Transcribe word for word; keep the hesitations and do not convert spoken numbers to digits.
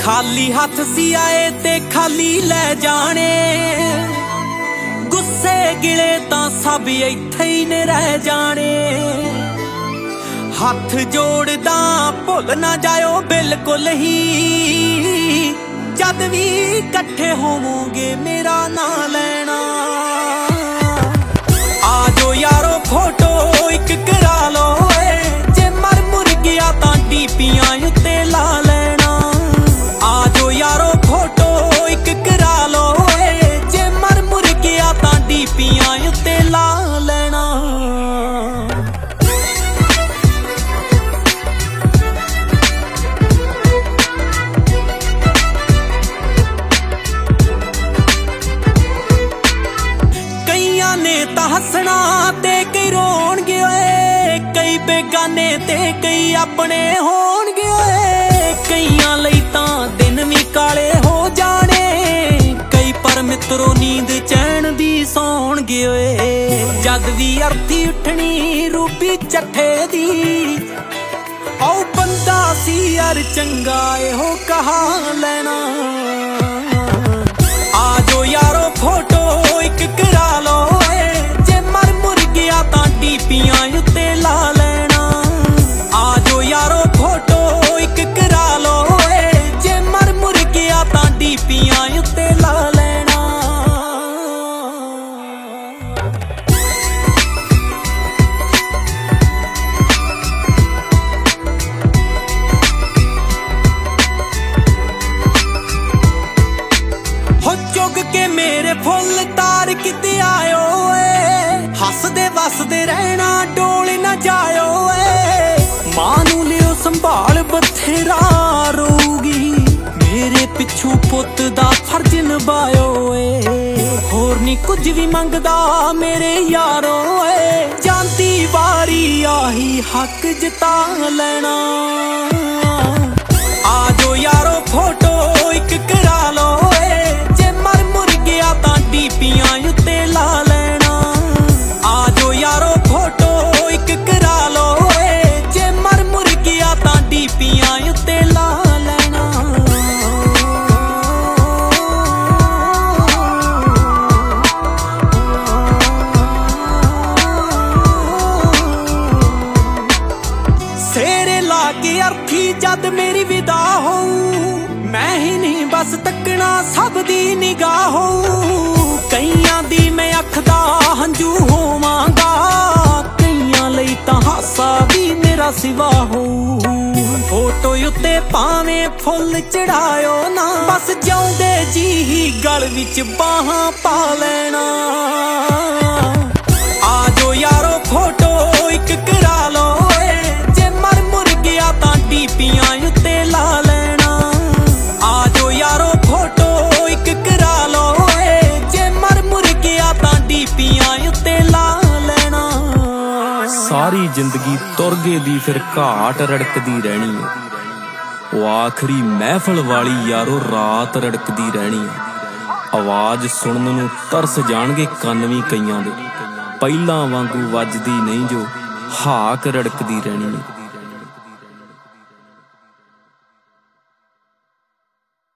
खाली हथ सी आए ते खाली लै जाने, गुस्से गिले तां सब इत्थे ही ने रह जाने। हथ जोड़दा भुल ना जाओ बिल्कुल ही, जद भी कट्ठे होवोगे मेरा नां लेना। आजो यारो फोटो एक करा लो, जे मर मुर गया तां डीपियां उत्ते ला लेना। आजो यारो फोटो एक करा लो, जे मर मुर गया तां डीपियां उत्ते ला लेना। हसना ते कई रोणगे, कई बेगाने ते कई अपने होणगे। कईयां लई तां दिन भी काले हो जाने, कई पर मित्रों नींद चैन दी सौणगे। जद भी अर्थी उठनी रूपी चट्ठे दी, औ बंदा सी यार चंगा एहो कहा लेना। आजो यारो फोटो एक करा लो, डीपियां उत्ते ला लेना। आजो यारो फोटो एक करा लो, जे मर मुर गया तां डीपियां उत्ते ला लेना। हो चुग के मेरे फुल तार किते आयो, हसदे वसदे रहना डोल ना जाओ। मां नू लियो संभाल बथेरा रोगी, मेरे पिछू पुत दा फर्ज निभायो। होर नी कुछ भी मंगदा मेरे यारो, जानती वारी आही हक जता लेना। आजो यारो फोटो एक करा लो, जे मर मुर गया तां डीपियां उत्ते ला लेना। आजो यारो फोटो एक करा लो, जे मर मुर गया तां डीपियां उत्ते ला लेना। सेरे ला के अर्थी जद मेरी विदा हो, मैं ही नहीं बस तकना सब दी निगाह हो। कईयां दी मैं अख दा हंजू होवांगा, कईयां लई तां हासा भी मेरा सिवा हो। फोटो उत्ते भावें फुल चढ़ायो ना, बस जाऊंदे जी ही गल विच बाहां पा लेना। आजो यारो फोटो एक करा लो, जे मर मुर गया तां डीपियां उत्ते ला लेना। आजो यारो फोटो एक करा लो, जे मर मुर गया तां डीपियां उत्ते ला लेना। सारी जिंदगी तुरगे दी फिर घाट रड़कदी रहनी है, वो आखरी महफल वाली यारो रात रड़कदी रहनी है। आवाज सुनन नूं तरस जाणगे कंन वी कईयां दे, पहिलां वांगू वजदी नहीं जो हाक रड़कदी रहनी है।